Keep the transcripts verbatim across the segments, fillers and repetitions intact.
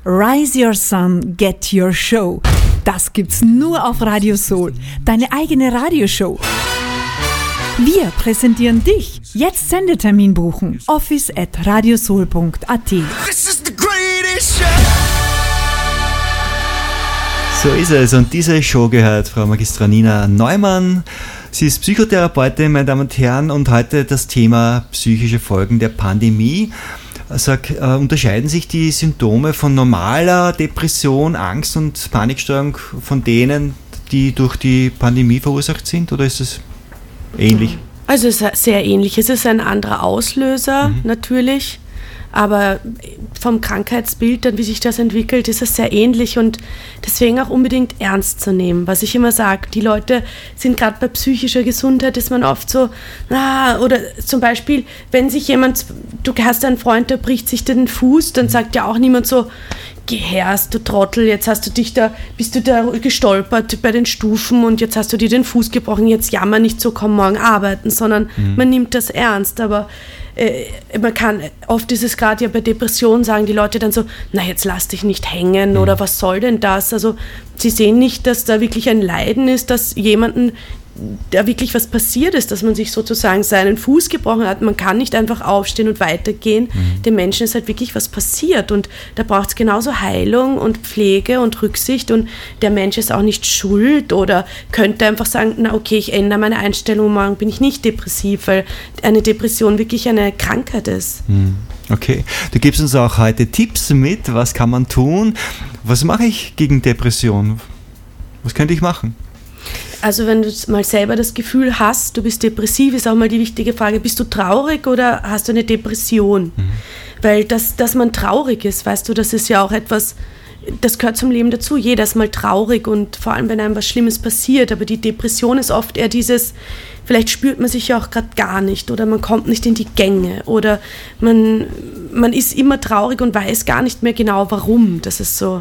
Rise Your Sun, Get Your Show. Das gibt's nur auf Radio Soul, deine eigene Radioshow. Wir präsentieren dich. Jetzt Sendetermin buchen. office at radiosoul punkt a t. So ist es. Und diese Show gehört Frau Magistra Nina Neumann. Sie ist Psychotherapeutin, meine Damen und Herren, und heute das Thema psychische Folgen der Pandemie. Sag, äh, unterscheiden sich die Symptome von normaler Depression, Angst und Panikstörung von denen, die durch die Pandemie verursacht sind, oder ist es ähnlich? Also es ist sehr ähnlich. Es ist ein anderer Auslöser, mhm. natürlich, aber vom Krankheitsbild, dann wie sich das entwickelt, ist es sehr ähnlich und deswegen auch unbedingt ernst zu nehmen. Was ich immer sage, die Leute sind gerade bei psychischer Gesundheit, ist man oft so, ah, oder zum Beispiel, wenn sich jemand, du hast einen Freund, der bricht sich den Fuß, dann sagt ja auch niemand so, geh her, du Trottel, jetzt hast du dich da, bist du da gestolpert bei den Stufen und jetzt hast du dir den Fuß gebrochen, jetzt jammer nicht so, komm morgen arbeiten, sondern mhm. man nimmt das ernst, aber äh, man kann, oft ist es gerade ja bei Depressionen, sagen die Leute dann so, na jetzt lass dich nicht hängen mhm. oder was soll denn das, also sie sehen nicht, dass da wirklich ein Leiden ist, dass jemanden da wirklich was passiert ist, dass man sich sozusagen seinen Fuß gebrochen hat. Man kann nicht einfach aufstehen und weitergehen. Mhm. Dem Menschen ist halt wirklich was passiert und da braucht es genauso Heilung und Pflege und Rücksicht und der Mensch ist auch nicht schuld oder könnte einfach sagen, na okay, ich ändere meine Einstellung, morgen bin ich nicht depressiv, weil eine Depression wirklich eine Krankheit ist. Mhm. Okay, du gibst uns auch heute Tipps mit, was kann man tun? Was mache ich gegen Depression? Was könnte ich machen? Also wenn du mal selber das Gefühl hast, du bist depressiv, ist auch mal die wichtige Frage, bist du traurig oder hast du eine Depression? Mhm. Weil das, dass man traurig ist, weißt du, das ist ja auch etwas, das gehört zum Leben dazu. Jeder ist mal traurig und vor allem, wenn einem was Schlimmes passiert, aber die Depression ist oft eher dieses, vielleicht spürt man sich ja auch gerade gar nicht oder man kommt nicht in die Gänge oder man, man ist immer traurig und weiß gar nicht mehr genau, warum. Das ist so.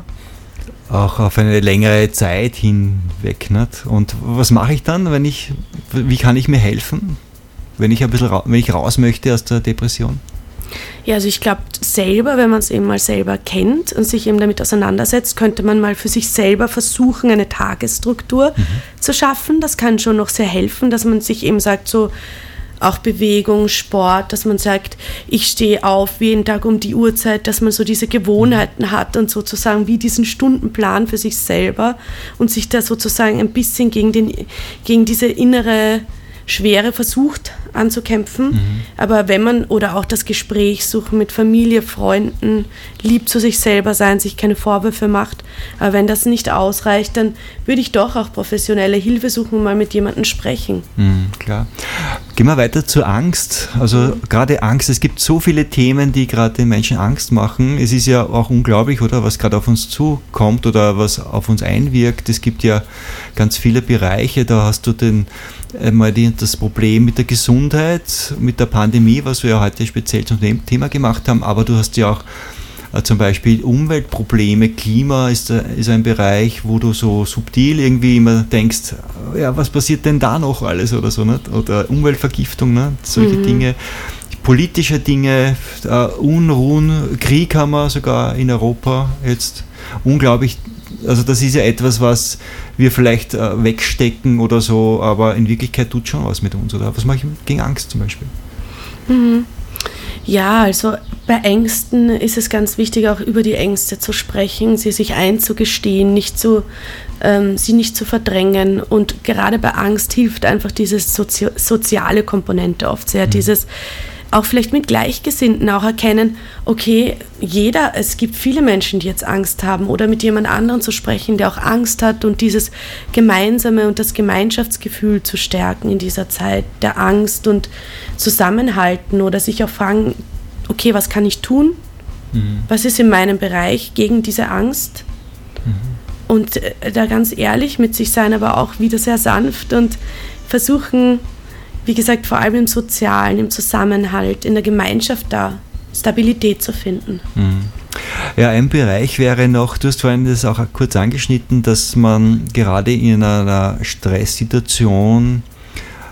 Auch auf eine längere Zeit hinweg. Nicht? Und was mache ich dann, wenn ich, wie kann ich mir helfen, wenn ich ein bisschen ra- wenn ich raus möchte aus der Depression? Ja, also ich glaube selber, wenn man es eben mal selber kennt und sich eben damit auseinandersetzt, könnte man mal für sich selber versuchen, eine Tagesstruktur mhm. zu schaffen. Das kann schon noch sehr helfen, dass man sich eben sagt, so auch Bewegung, Sport, dass man sagt, ich stehe auf jeden Tag um die Uhrzeit, dass man so diese Gewohnheiten hat und sozusagen wie diesen Stundenplan für sich selber und sich da sozusagen ein bisschen gegen, den, gegen diese innere Schwere versucht anzukämpfen. Mhm. Aber wenn man, oder auch das Gespräch suchen mit Familie, Freunden, lieb zu sich selber sein, sich keine Vorwürfe macht. Aber wenn das nicht ausreicht, dann würde ich doch auch professionelle Hilfe suchen und mal mit jemandem sprechen. Mhm, klar. Gehen wir weiter zur Angst. Also mhm. gerade Angst, es gibt so viele Themen, die gerade den Menschen Angst machen. Es ist ja auch unglaublich, oder, was gerade auf uns zukommt oder was auf uns einwirkt. Es gibt ja ganz viele Bereiche, da hast du den einmal die, das Problem mit der Gesundheit, mit der Pandemie, was wir ja heute speziell zum Thema gemacht haben, aber du hast ja auch äh, zum Beispiel Umweltprobleme, Klima ist, äh, ist ein Bereich, wo du so subtil irgendwie immer denkst, ja, was passiert denn da noch alles oder so, nicht? Oder Umweltvergiftung, nicht? Solche mhm. Dinge, politische Dinge, äh, Unruhen, Krieg haben wir sogar in Europa jetzt, unglaublich. Also das ist ja etwas, was wir vielleicht äh, wegstecken oder so, aber in Wirklichkeit tut schon was mit uns, oder? Was mache ich gegen Angst zum Beispiel? Mhm. Ja, also bei Ängsten ist es ganz wichtig, auch über die Ängste zu sprechen, sie sich einzugestehen, nicht zu, ähm, sie nicht zu verdrängen. Und gerade bei Angst hilft einfach diese Sozi- soziale Komponente oft sehr, mhm. dieses auch vielleicht mit Gleichgesinnten auch erkennen, okay, jeder, es gibt viele Menschen, die jetzt Angst haben oder mit jemand anderem zu sprechen, der auch Angst hat und dieses Gemeinsame und das Gemeinschaftsgefühl zu stärken in dieser Zeit der Angst und Zusammenhalten oder sich auch fragen, okay, was kann ich tun? Mhm. Was ist in meinem Bereich gegen diese Angst? Mhm. Und da ganz ehrlich mit sich sein, aber auch wieder sehr sanft und versuchen, wie gesagt, vor allem im Sozialen, im Zusammenhalt, in der Gemeinschaft da Stabilität zu finden. Ja, ein Bereich wäre noch, du hast vorhin das auch kurz angeschnitten, dass man gerade in einer Stresssituation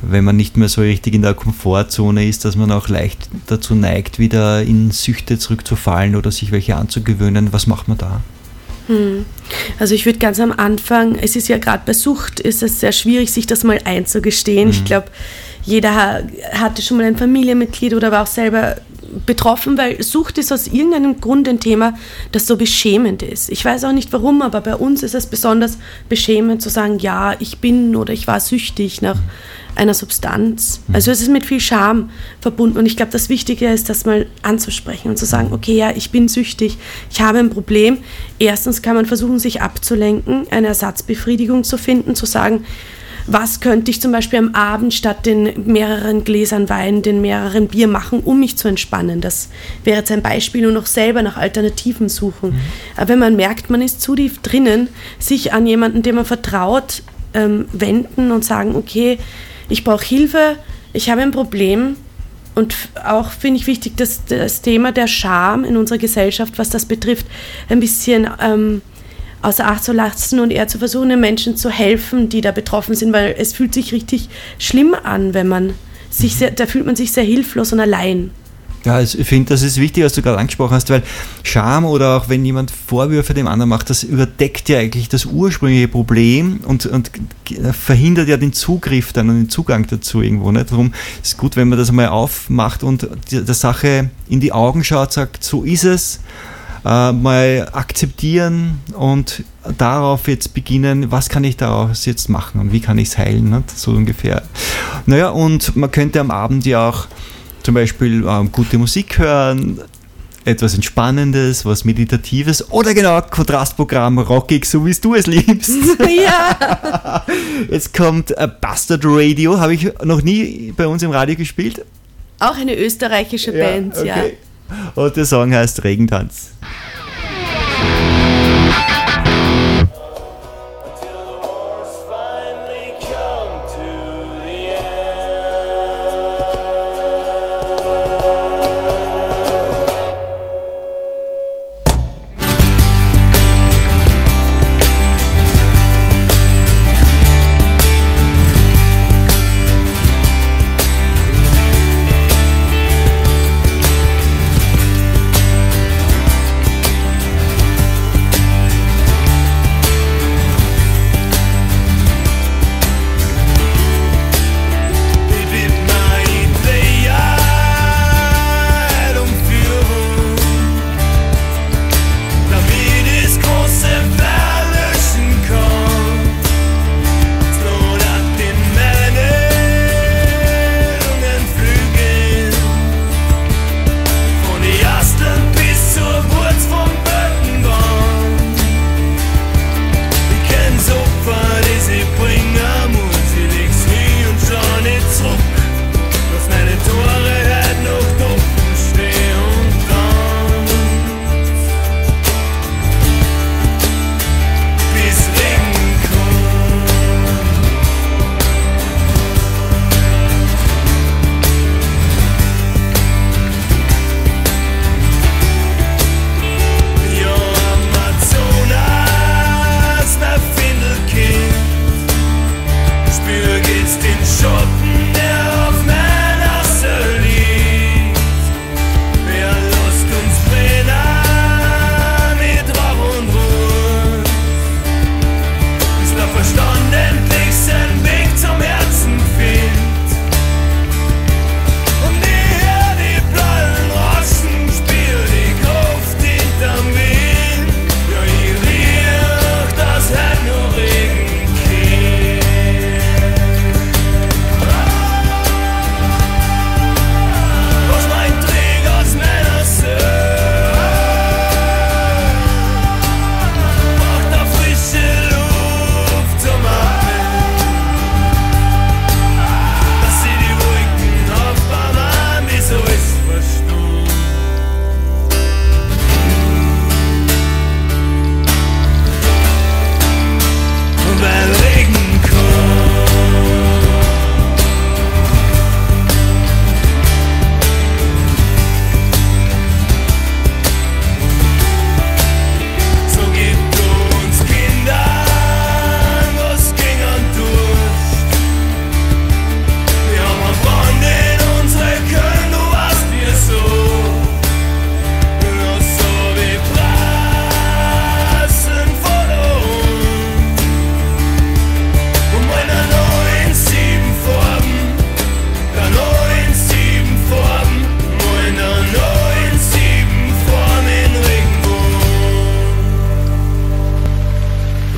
wenn man nicht mehr so richtig in der Komfortzone ist, dass man auch leicht dazu neigt, wieder in Süchte zurückzufallen oder sich welche anzugewöhnen. Was macht man da? Hm. Also ich würde ganz am Anfang, es ist ja gerade bei Sucht, ist es sehr schwierig, sich das mal einzugestehen. Mhm. Ich glaube, jeder hatte schon mal ein Familienmitglied oder war auch selber betroffen, weil Sucht ist aus irgendeinem Grund ein Thema, das so beschämend ist. Ich weiß auch nicht warum, aber bei uns ist es besonders beschämend zu sagen, ja, ich bin oder ich war süchtig nach einer Substanz. Also es ist mit viel Scham verbunden und ich glaube, das Wichtige ist, das mal anzusprechen und zu sagen, okay, ja, ich bin süchtig, ich habe ein Problem. Erstens kann man versuchen, sich abzulenken, eine Ersatzbefriedigung zu finden, zu sagen, was könnte ich zum Beispiel am Abend statt den mehreren Gläsern Wein, den mehreren Bier machen, um mich zu entspannen. Das wäre jetzt ein Beispiel, und noch selber nach Alternativen suchen. Mhm. Aber wenn man merkt, man ist zu tief drinnen, sich an jemanden, dem man vertraut, ähm, wenden und sagen, okay, ich brauche Hilfe, ich habe ein Problem. Und auch finde ich wichtig, dass das Thema der Scham in unserer Gesellschaft, was das betrifft, ein bisschen ähm, außer Acht zu lassen und eher zu versuchen, den Menschen zu helfen, die da betroffen sind, weil es fühlt sich richtig schlimm an, wenn man sich sehr, da fühlt man sich sehr hilflos und allein. Ja, also ich finde, das ist wichtig, was du gerade angesprochen hast, weil Scham oder auch wenn jemand Vorwürfe dem anderen macht, das überdeckt ja eigentlich das ursprüngliche Problem und, und verhindert ja den Zugriff dann und den Zugang dazu irgendwo. Nicht? Darum ist es gut, wenn man das mal aufmacht und der Sache in die Augen schaut, sagt, so ist es, äh, mal akzeptieren und darauf jetzt beginnen, was kann ich daraus jetzt machen und wie kann ich es heilen, nicht? So ungefähr. Naja, und man könnte am Abend ja auch zum Beispiel ähm, gute Musik hören, etwas Entspannendes, was Meditatives oder genau, Kontrastprogramm, rockig, so wie du es liebst. Ja. Jetzt kommt äh, Bastard Radio, habe ich noch nie bei uns im Radio gespielt. Auch eine österreichische ja, Band, okay. ja. Und der Song heißt Regentanz.